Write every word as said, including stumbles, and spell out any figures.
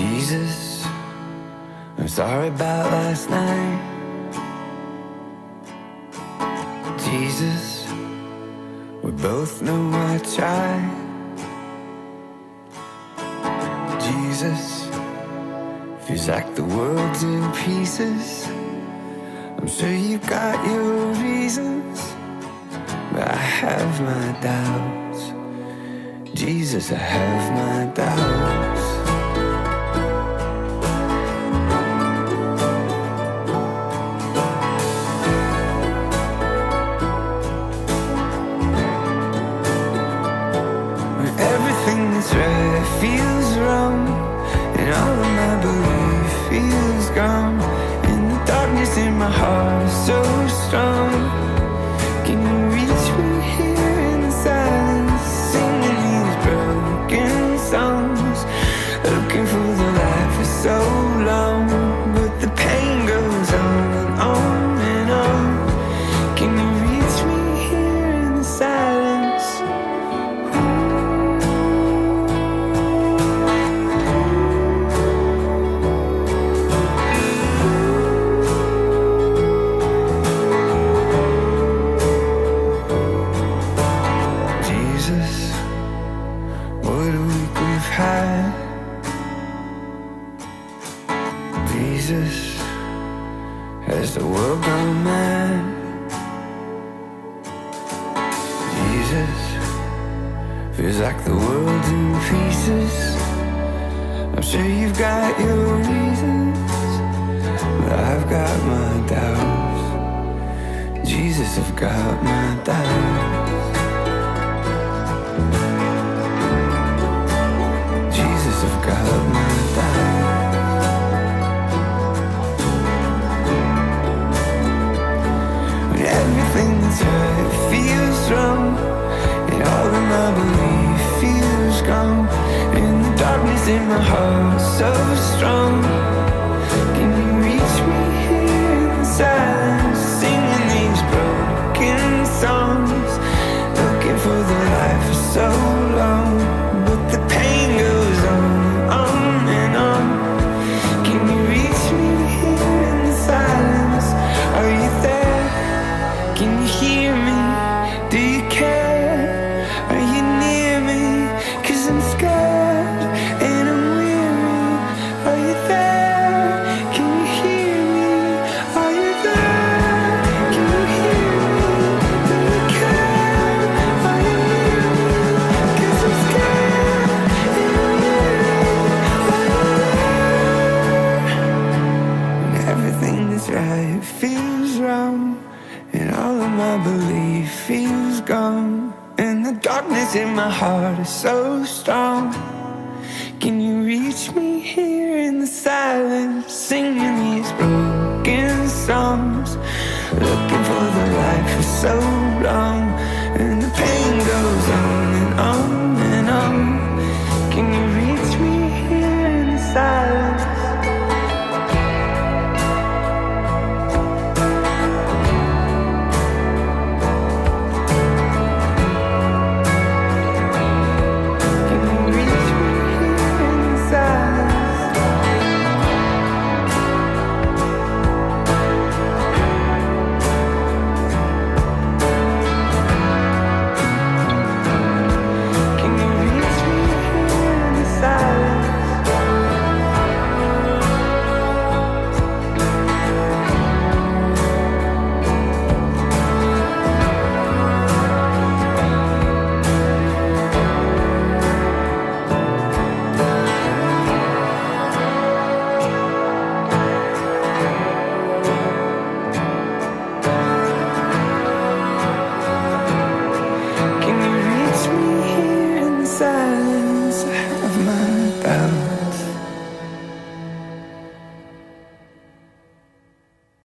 Jesus, I'm sorry about last night. Jesus, we both know I tried. Jesus, feels like the world's in pieces. I'm sure you got your reasons, but I have my doubts. Jesus, I have my doubts. When everything that's right feels wrong, and all of my belief feels gone, and the darkness in my heart is so strong. Can you reach me here in the silence, singing these broken songs, looking for the light for so long, but the pain goes on and on and on. Can you reach me here in the silence? Jesus, what a week we've had. Jesus, has the world gone mad? Jesus, feels like the world's in pieces. I'm sure you've got your reasons, but I've got my doubts. Jesus, I've got my doubts. Jesus, I've got my doubts. When everything that's right feels wrong, and all of my belief feels gone, and the darkness in my heart so strong. Can you reach me here in the silence, singing these broken songs, looking for the light for so long, but the pain goes on and on and on. Can you reach me here in the silence? Are you there? Can you hear me? Do you care? Are you near me? 'Cause I'm scared and I'm weary. Are you there? Can you hear me? Are you there? Can you hear me? Do you care? Are you near me? 'Cause I'm scared and I'm weary. Are you there? When everything that's right feels wrong, and all of my belief feels gone, and the darkness in my heart is so strong. Can you reach me here in the silence, singing these broken songs, looking for the light for so long?